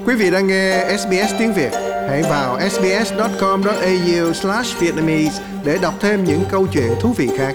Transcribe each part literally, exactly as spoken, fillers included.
Quý vị đang nghe ét bê ét tiếng Việt. Hãy vào ét bê ét chấm com chấm a u slash vietnamese để đọc thêm những câu chuyện thú vị khác.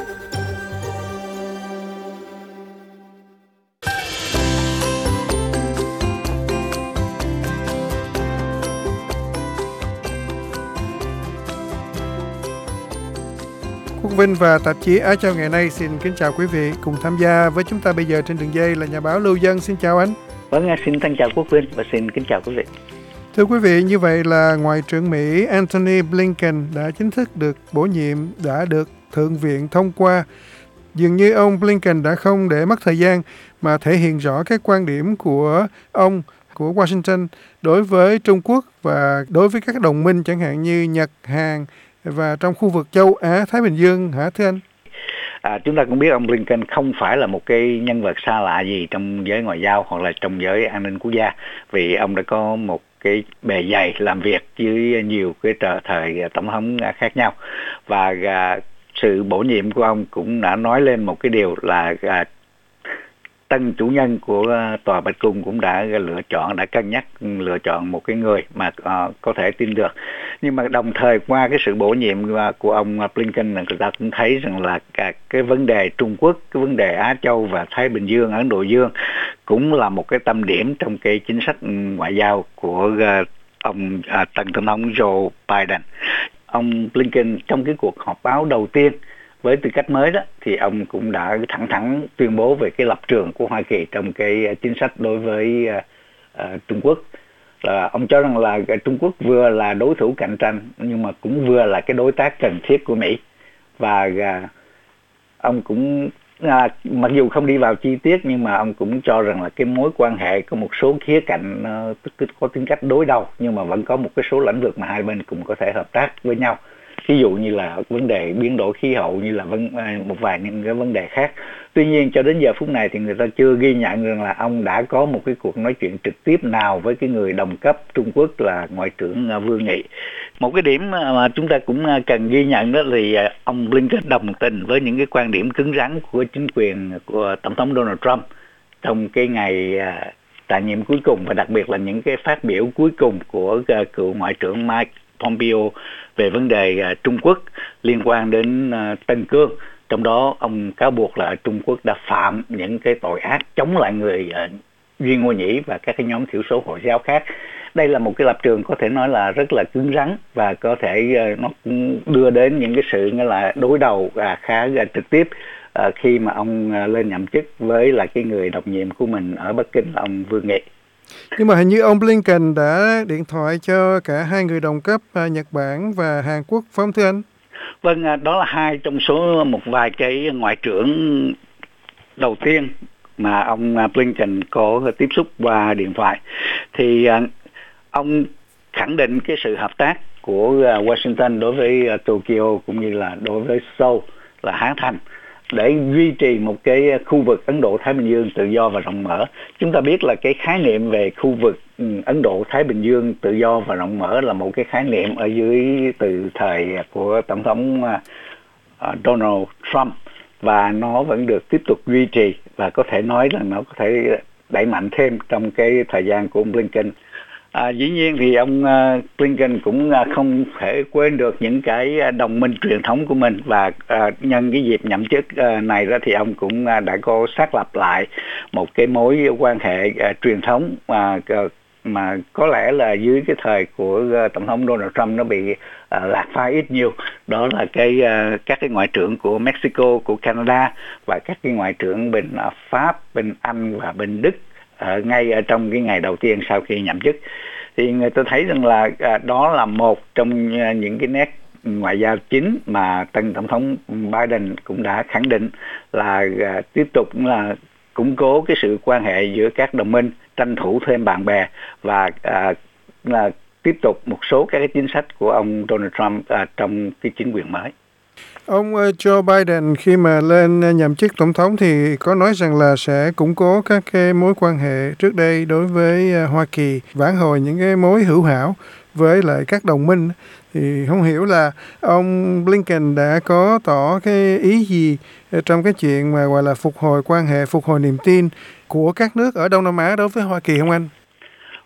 Quốc Vinh và tạp chí Á Châu ngày nay xin kính chào quý vị. Cùng tham gia với chúng ta bây giờ trên đường dây là nhà báo Lưu Dân. Xin chào anh. Vâng, xin thân chào Quốc Vinh và xin kính chào quý vị. Thưa quý vị, như vậy là Ngoại trưởng Mỹ Antony Blinken đã chính thức được bổ nhiệm, đã được Thượng viện thông qua. Dường như ông Blinken đã không để mất thời gian mà thể hiện rõ các quan điểm của ông, của Washington đối với Trung Quốc và đối với các đồng minh chẳng hạn như Nhật, Hàn và trong khu vực châu Á, Thái Bình Dương, hả thưa anh? À, chúng ta cũng biết ông Blinken không phải là một cái nhân vật xa lạ gì trong giới ngoại giao hoặc là trong giới an ninh quốc gia, vì ông đã có một cái bề dày làm việc với nhiều cái thời tổng thống khác nhau, và à, sự bổ nhiệm của ông cũng đã nói lên một cái điều là à, tân chủ nhân của Tòa Bạch Cung cũng đã lựa chọn, đã cân nhắc lựa chọn một cái người mà uh, có thể tin được. Nhưng mà đồng thời qua cái sự bổ nhiệm của ông Blinken, người ta cũng thấy rằng là cả cái vấn đề Trung Quốc, cái vấn đề Á Châu và Thái Bình Dương, Ấn Độ Dương cũng là một cái tâm điểm trong cái chính sách ngoại giao của uh, ông uh, tân tổng thống Joe Biden. Ông Blinken trong cái cuộc họp báo đầu tiên với tư cách mới đó thì ông cũng đã thẳng thắn tuyên bố về cái lập trường của Hoa Kỳ trong cái chính sách đối với uh, uh, Trung Quốc. Là ông cho rằng là Trung Quốc vừa là đối thủ cạnh tranh nhưng mà cũng vừa là cái đối tác cần thiết của Mỹ, và uh, ông cũng uh, mặc dù không đi vào chi tiết nhưng mà ông cũng cho rằng là cái mối quan hệ có một số khía cạnh uh, có tính cách đối đầu, nhưng mà vẫn có một cái số lĩnh vực mà hai bên cũng có thể hợp tác với nhau. Ví dụ như là vấn đề biến đổi khí hậu, như là vấn, một vài những cái vấn đề khác. Tuy nhiên cho đến giờ phút này thì người ta chưa ghi nhận rằng là ông đã có một cái cuộc nói chuyện trực tiếp nào với cái người đồng cấp Trung Quốc là Ngoại trưởng Vương Nghị. Một cái điểm mà chúng ta cũng cần ghi nhận đó là ông Blinken đồng tình với những cái quan điểm cứng rắn của chính quyền của Tổng thống Donald Trump trong cái ngày tại nhiệm cuối cùng, và đặc biệt là những cái phát biểu cuối cùng của cựu Ngoại trưởng Mike Pompeo về vấn đề uh, Trung Quốc liên quan đến uh, Tân Cương. Trong đó ông cáo buộc là Trung Quốc đã phạm những cái tội ác chống lại người uh, Duy Ngô Nhĩ và các cái nhóm thiểu số Hồi giáo khác. Đây là một cái lập trường có thể nói là rất là cứng rắn, và có thể uh, nó đưa đến những cái sự nghĩa là đối đầu uh, khá uh, trực tiếp uh, khi mà ông uh, lên nhậm chức với lại cái người đồng nhiệm của mình ở Bắc Kinh là ông Vương Nghị. Nhưng mà hình như ông Blinken đã điện thoại cho cả hai người đồng cấp Nhật Bản và Hàn Quốc, phải không thưa anh? Vâng, đó là hai trong số một vài cái ngoại trưởng đầu tiên mà ông Blinken có tiếp xúc qua điện thoại. Thì ông khẳng định cái sự hợp tác của Washington đối với Tokyo cũng như là đối với Seoul là hán thành để duy trì một cái khu vực Ấn Độ-Thái Bình Dương tự do và rộng mở. Chúng ta biết là cái khái niệm về khu vực Ấn Độ-Thái Bình Dương tự do và rộng mở là một cái khái niệm ở dưới từ thời của Tổng thống Donald Trump, và nó vẫn được tiếp tục duy trì, và có thể nói là nó có thể đẩy mạnh thêm trong cái thời gian của ông Blinken. À, dĩ nhiên thì ông uh, Blinken cũng uh, không thể quên được những cái đồng minh truyền thống của mình, và uh, nhân cái dịp nhậm chức uh, này ra thì ông cũng uh, đã có xác lập lại một cái mối quan hệ uh, truyền thống mà uh, mà có lẽ là dưới cái thời của uh, Tổng thống Donald Trump nó bị uh, lạc phai ít nhiều. Đó là cái uh, các cái ngoại trưởng của Mexico, của Canada và các cái ngoại trưởng bên uh, Pháp, bên Anh và bên Đức ở ngay ở trong cái ngày đầu tiên sau khi nhậm chức. Thì người ta thấy rằng là à, đó là một trong à, những cái nét ngoại giao chính mà tân tổng thống Biden cũng đã khẳng định là à, tiếp tục là củng cố cái sự quan hệ giữa các đồng minh, tranh thủ thêm bạn bè, và à, là tiếp tục một số các cái chính sách của ông Donald Trump à, trong cái chính quyền mới. Ông Joe Biden khi mà lên nhậm chức tổng thống thì có nói rằng là sẽ củng cố các cái mối quan hệ trước đây đối với Hoa Kỳ, vãn hồi những cái mối hữu hảo với lại các đồng minh. Thì không hiểu là ông Blinken đã có tỏ cái ý gì trong cái chuyện mà gọi là phục hồi quan hệ, phục hồi niềm tin của các nước ở Đông Nam Á đối với Hoa Kỳ không anh?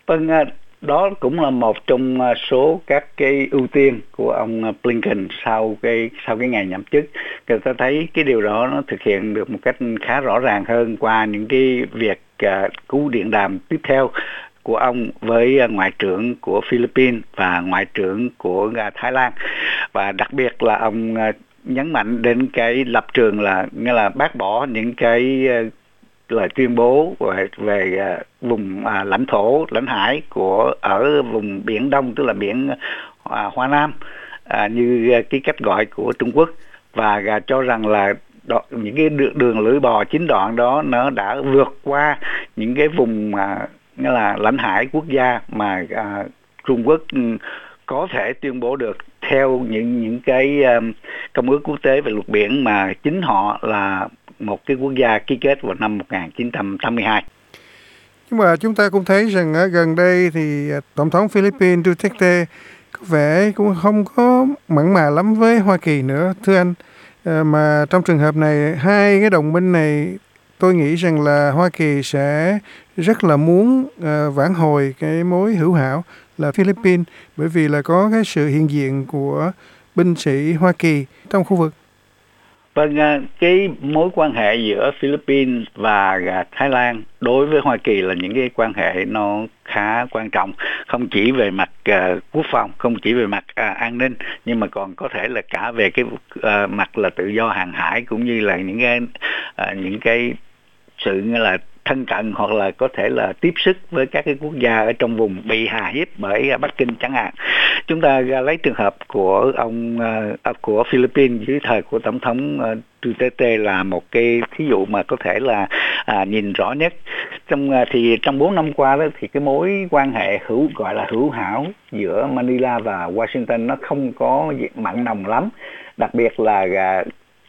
Vâng, à, đó cũng là một trong à, số các cái ưu tiên của ông à, Blinken sau cái sau cái ngày nhậm chức. Người ta thấy cái điều đó nó thực hiện được một cách khá rõ ràng hơn qua những cái việc à, cú điện đàm tiếp theo của ông với à, ngoại trưởng của Philippines và ngoại trưởng của à, Thái Lan, và đặc biệt là ông à, nhấn mạnh đến cái lập trường là nghĩa là bác bỏ những cái à, lời tuyên bố về, về uh, vùng uh, lãnh thổ lãnh hải của ở vùng biển Đông, tức là biển uh, Hoa Nam, uh, như uh, cái cách gọi của Trung Quốc, và uh, cho rằng là đó, những cái đường, đường lưỡi bò chín đoạn đó nó đã vượt qua những cái vùng uh, nghĩa là lãnh hải quốc gia mà uh, Trung Quốc um, có thể tuyên bố được theo những những cái um, công ước quốc tế về luật biển mà chính họ là một cái quốc gia ký kết vào năm một nghìn chín trăm tám mươi hai. Nhưng mà chúng ta cũng thấy rằng ở gần đây thì Tổng thống Philippines Duterte có vẻ cũng không có mặn mà lắm với Hoa Kỳ nữa, thưa anh. À, mà trong trường hợp này, hai cái đồng minh này, tôi nghĩ rằng là Hoa Kỳ sẽ rất là muốn uh, vãn hồi cái mối hữu hảo là Philippines, bởi vì là có cái sự hiện diện của binh sĩ Hoa Kỳ trong khu vực. Vâng, cái mối quan hệ giữa Philippines và Thái Lan đối với Hoa Kỳ là những cái quan hệ nó khá quan trọng, không chỉ về mặt uh, quốc phòng, không chỉ về mặt uh, an ninh, nhưng mà còn có thể là cả về cái uh, mặt là tự do hàng hải, cũng như là những cái uh, những cái sự như là thân cận hoặc là có thể là tiếp sức với các cái quốc gia ở trong vùng bị hà hiếp bởi Bắc Kinh chẳng hạn. Chúng ta lấy trường hợp của ông uh, của Philippines dưới thời của tổng thống uh, Duterte là một cái thí dụ mà có thể là uh, nhìn rõ nhất. Trong uh, thì trong bốn năm qua đó thì cái mối quan hệ hữu gọi là hữu hảo giữa Manila và Washington nó không có mặn nồng lắm. Đặc biệt là uh,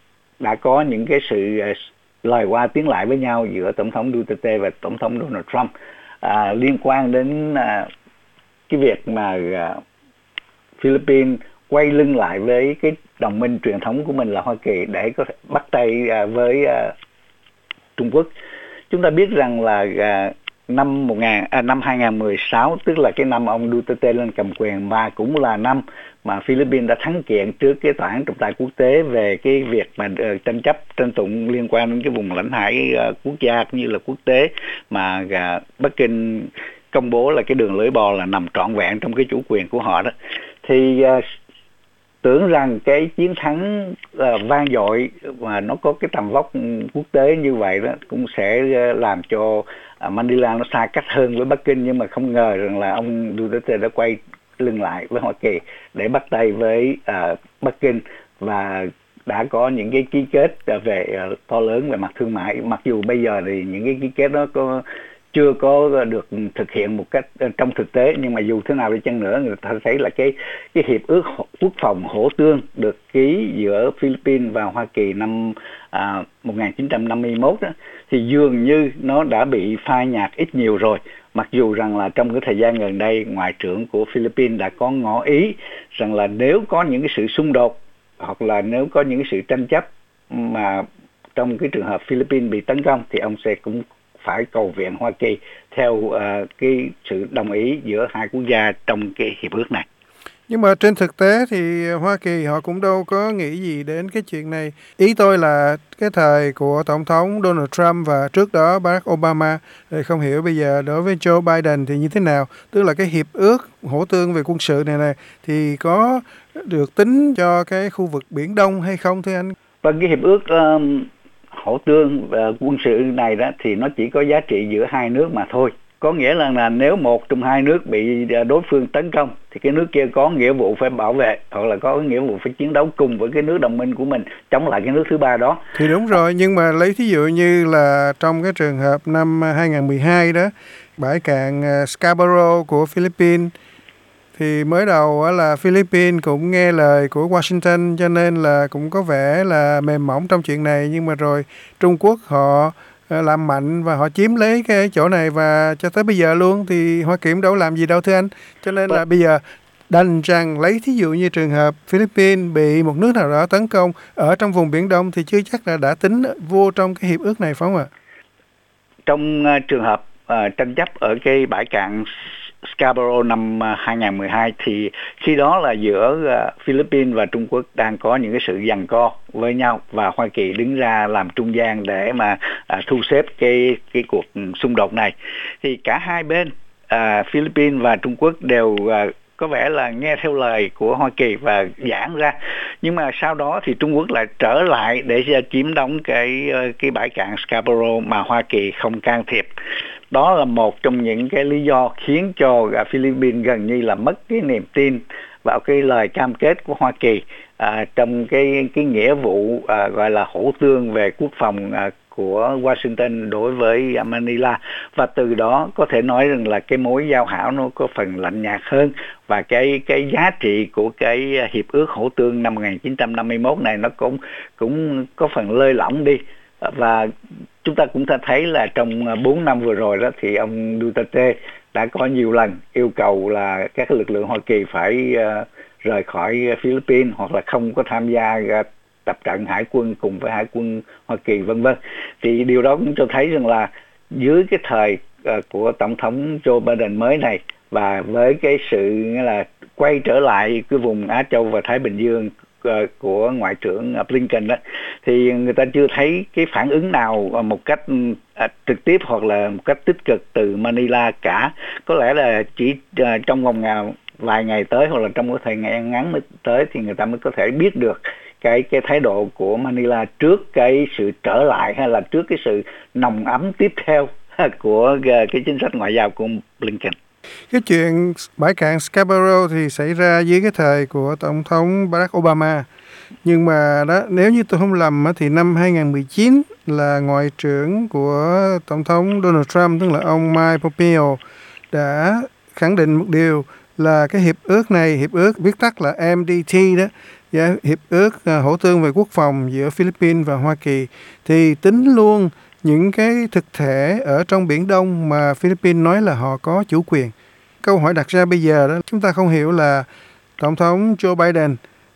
đã có những cái sự uh, lời qua tiếng lại với nhau giữa tổng thống Duterte và tổng thống Donald Trump à, liên quan đến à, cái việc mà à, Philippines quay lưng lại với cái đồng minh truyền thống của mình là Hoa Kỳ để có thể bắt tay à, với à, Trung Quốc. Chúng ta biết rằng là à, năm một nghìn à, năm hai nghìn mười sáu, tức là cái năm ông Duterte lên cầm quyền, và cũng là năm mà Philippines đã thắng kiện trước cái tòa án trọng tài quốc tế về cái việc mà uh, tranh chấp tranh tụng liên quan đến cái vùng lãnh hải uh, quốc gia cũng như là quốc tế mà uh, Bắc Kinh công bố là cái đường lưỡi bò là nằm trọn vẹn trong cái chủ quyền của họ đó. Thì uh, tưởng rằng cái chiến thắng uh, vang dội và nó có cái tầm vóc quốc tế như vậy đó cũng sẽ uh, làm cho uh, Manila nó xa cách hơn với Bắc Kinh, nhưng mà không ngờ rằng là ông Duterte đã quay lưng lại với Hoa Kỳ để bắt tay với uh, Bắc Kinh, và đã có những cái ký kết uh, về uh, to lớn về mặt thương mại. Mặc dù bây giờ thì những cái ký kết đó có chưa có được thực hiện một cách uh, trong thực tế, nhưng mà dù thế nào đi chăng nữa, người ta thấy là cái cái hiệp ước quốc phòng hỗ tương được ký giữa Philippines và Hoa Kỳ năm uh, một nghìn chín trăm năm mươi mốt đó, thì dường như nó đã bị phai nhạt ít nhiều rồi. Mặc dù rằng là trong cái thời gian gần đây, Ngoại trưởng của Philippines đã có ngỏ ý rằng là nếu có những cái sự xung đột hoặc là nếu có những cái sự tranh chấp mà trong cái trường hợp Philippines bị tấn công thì ông sẽ cũng phải cầu viện Hoa Kỳ theo uh, cái sự đồng ý giữa hai quốc gia trong cái hiệp ước này. Nhưng mà trên thực tế thì Hoa Kỳ họ cũng đâu có nghĩ gì đến cái chuyện này. Ý tôi là cái thời của Tổng thống Donald Trump và trước đó Barack Obama, thì không hiểu bây giờ đối với Joe Biden thì như thế nào. Tức là cái hiệp ước hỗ tương về quân sự này này thì có được tính cho cái khu vực Biển Đông hay không thưa anh? Và cái hiệp ước um, hỗ tương uh, quân sự này đó thì nó chỉ có giá trị giữa hai nước mà thôi. Có nghĩa là, là nếu một trong hai nước bị đối phương tấn công thì cái nước kia có nghĩa vụ phải bảo vệ, hoặc là có nghĩa vụ phải chiến đấu cùng với cái nước đồng minh của mình chống lại cái nước thứ ba đó. Thì đúng rồi, nhưng mà lấy thí dụ như là trong cái trường hợp năm hai nghìn mười hai đó, bãi cạn Scarborough của Philippines, thì mới đầu là Philippines cũng nghe lời của Washington cho nên là cũng có vẻ là mềm mỏng trong chuyện này, nhưng mà rồi Trung Quốc họ làm mạnh và họ chiếm lấy cái chỗ này, và cho tới bây giờ luôn thì Hoa Kỳ cũng đâu làm gì đâu thưa anh. Cho nên là bây giờ đành rằng lấy thí dụ như trường hợp Philippines bị một nước nào đó tấn công ở trong vùng Biển Đông thì chưa chắc là đã tính vô trong cái hiệp ước này phải không ạ? Trong uh, trường hợp uh, tranh chấp ở cái bãi cạn Scarborough năm hai không một hai, thì khi đó là giữa Philippines và Trung Quốc đang có những cái sự giằng co với nhau, và Hoa Kỳ đứng ra làm trung gian để mà à, thu xếp cái cái cuộc xung đột này. Thì cả hai bên à, Philippines và Trung Quốc đều à, có vẻ là nghe theo lời của Hoa Kỳ và giãn ra, nhưng mà sau đó thì Trung Quốc lại trở lại để chiếm đóng cái cái bãi cạn Scarborough mà Hoa Kỳ không can thiệp. Đó là một trong những cái lý do khiến cho Philippines gần như là mất cái niềm tin vào cái lời cam kết của Hoa Kỳ à, trong cái cái nghĩa vụ à, gọi là hỗ tương về quốc phòng à, của Washington đối với Manila, và từ đó có thể nói rằng là cái mối giao hảo nó có phần lạnh nhạt hơn, và cái cái giá trị của cái hiệp ước hỗ tương năm một nghìn chín trăm năm mươi mốt này nó cũng cũng có phần lơi lỏng đi. Và chúng ta cũng thấy là trong bốn năm vừa rồi đó thì ông Duterte đã có nhiều lần yêu cầu là các lực lượng Hoa Kỳ phải uh, rời khỏi Philippines hoặc là không có tham gia uh, tập trận hải quân cùng với hải quân Hoa Kỳ vân vân. Thì điều đó cũng cho thấy rằng là dưới cái thời uh, của tổng thống Joe Biden mới này, và với cái sự là quay trở lại cái vùng Á Châu và Thái Bình Dương của Ngoại trưởng Blinken đó, thì người ta chưa thấy cái phản ứng nào một cách trực tiếp hoặc là một cách tích cực từ Manila cả. Có lẽ là chỉ trong vòng vài ngày tới hoặc là trong cái thời gian ngắn mới tới thì người ta mới có thể biết được cái cái thái độ của Manila trước cái sự trở lại hay là trước cái sự nồng ấm tiếp theo của cái chính sách ngoại giao của Blinken. Cái chuyện bãi cạn Scarborough thì xảy ra dưới cái thời của Tổng thống Barack Obama. Nhưng mà đó, nếu như tôi không lầm thì năm hai không một chín là Ngoại trưởng của Tổng thống Donald Trump, tức là ông Mike Pompeo, đã khẳng định một điều là cái hiệp ước này, hiệp ước viết tắt là em đê tê đó, hiệp ước hỗ tương về quốc phòng giữa Philippines và Hoa Kỳ, thì tính luôn những cái thực thể ở trong Biển Đông mà Philippines nói là họ có chủ quyền. Câu hỏi đặt ra bây giờ đó, chúng ta không hiểu là Tổng thống Joe Biden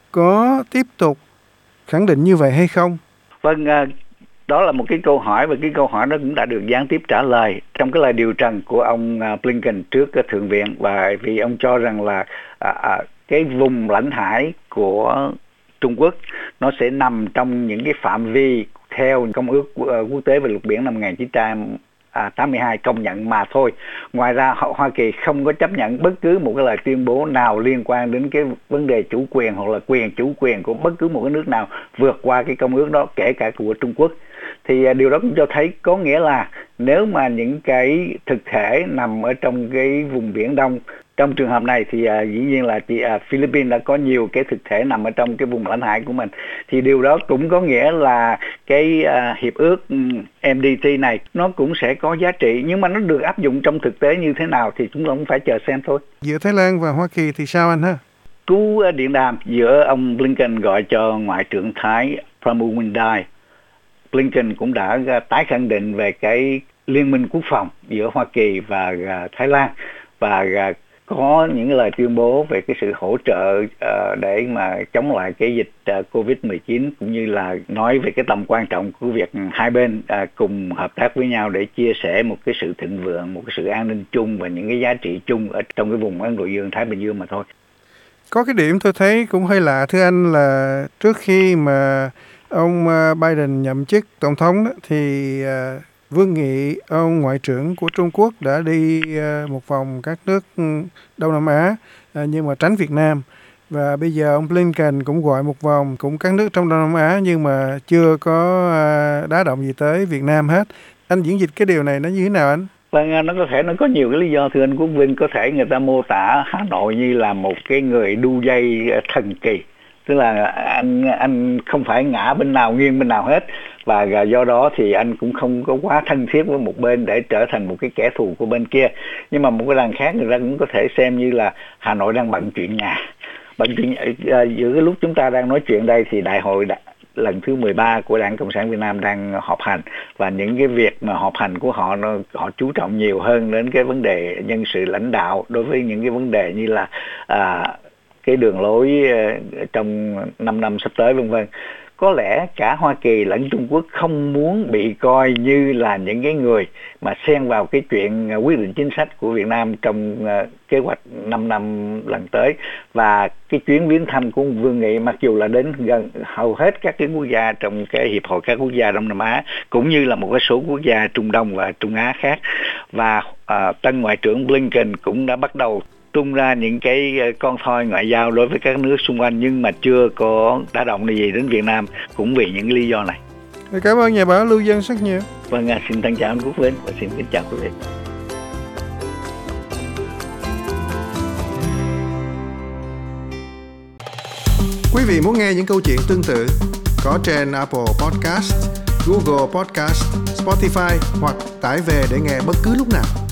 có tiếp tục khẳng định như vậy hay không? Vâng, đó là một cái câu hỏi, và cái câu hỏi đó cũng đã được gián tiếp trả lời trong cái lời điều trần của ông Blinken trước Thượng viện, và vì ông cho rằng là à, à, cái vùng lãnh hải của Trung Quốc nó sẽ nằm trong những cái phạm vi theo Công ước Quốc tế về luật biển năm một nghìn chín trăm tám mươi hai công nhận mà thôi. Ngoài ra Hoa Kỳ không có chấp nhận bất cứ một cái lời tuyên bố nào liên quan đến cái vấn đề chủ quyền hoặc là quyền chủ quyền của bất cứ một cái nước nào vượt qua cái công ước đó, kể cả của Trung Quốc. Thì điều đó cũng cho thấy có nghĩa là nếu mà những cái thực thể nằm ở trong cái vùng Biển Đông, trong trường hợp này thì uh, dĩ nhiên là thì, uh, Philippines đã có nhiều cái thực thể nằm ở trong cái vùng lãnh hải của mình, thì điều đó cũng có nghĩa là cái uh, hiệp ước um, em đê tê này nó cũng sẽ có giá trị, nhưng mà nó được áp dụng trong thực tế như thế nào thì chúng ta cũng phải chờ xem thôi. Giữa Thái Lan và Hoa Kỳ thì sao anh ha? Cú uh, điện đàm giữa ông Blinken gọi cho Ngoại trưởng Thái Pramod Wingdai, Blinken cũng đã uh, tái khẳng định về cái liên minh quốc phòng giữa Hoa Kỳ và uh, Thái Lan, và uh, có những lời tuyên bố về cái sự hỗ trợ uh, để mà chống lại cái dịch uh, covid mười chín, cũng như là nói về cái tầm quan trọng của việc hai bên uh, cùng hợp tác với nhau để chia sẻ một cái sự thịnh vượng, một cái sự an ninh chung và những cái giá trị chung ở trong cái vùng Ấn Độ Dương, Thái Bình Dương mà thôi. Có cái điểm tôi thấy cũng hơi lạ thưa anh là trước khi mà ông Biden nhậm chức tổng thống đó, thì uh, Vương Nghị, ông Ngoại trưởng của Trung Quốc đã đi uh, một vòng các nước Đông Nam Á uh, nhưng mà tránh Việt Nam. Và bây giờ ông Blinken cũng gọi một vòng cũng các nước trong Đông Nam Á, nhưng mà chưa có uh, đá động gì tới Việt Nam hết. Anh diễn dịch cái điều này nó như thế nào anh? Vâng, nó có thể nó có nhiều cái lý do thưa anh Quốc Vinh. Có thể người ta mô tả Hà Nội như là một cái người đu dây thần kỳ, tức là anh anh không phải ngã bên nào nghiêng bên nào hết, và do đó thì anh cũng không có quá thân thiết với một bên để trở thành một cái kẻ thù của bên kia. Nhưng mà một cái đằng khác người ta cũng có thể xem như là Hà Nội đang bận chuyện nhà. Bận chuyện giữa cái lúc chúng ta đang nói chuyện đây thì đại hội đã, lần thứ mười ba của Đảng Cộng sản Việt Nam đang họp hành, và những cái việc mà họp hành của họ nó, họ chú trọng nhiều hơn đến cái vấn đề nhân sự lãnh đạo đối với những cái vấn đề như là à, cái đường lối uh, trong năm năm sắp tới vân vân. có lẽ cả Hoa Kỳ lẫn Trung Quốc không muốn bị coi như là những cái người mà xen vào cái chuyện quyết định chính sách của Việt Nam trong uh, kế hoạch năm năm lần tới. Và cái chuyến viếng thăm của Vương Nghị mặc dù là đến gần hầu hết các cái quốc gia trong cái hiệp hội các quốc gia Đông Nam Á, cũng như là một cái số quốc gia Trung Đông và Trung Á khác, và uh, tân Ngoại trưởng Blinken cũng đã bắt đầu tung ra những cái con thoi ngoại giao đối với các nước xung quanh, nhưng mà chưa có đả động gì đến Việt Nam, cũng vì những lý do này. Cảm ơn nhà báo Lưu Dân rất nhiều. Vâng, xin thân chào anh Quốc Vinh và xin kính chào quý vị. Quý vị muốn nghe những câu chuyện tương tự có trên Apple Podcast, Google Podcast, Spotify hoặc tải về để nghe bất cứ lúc nào.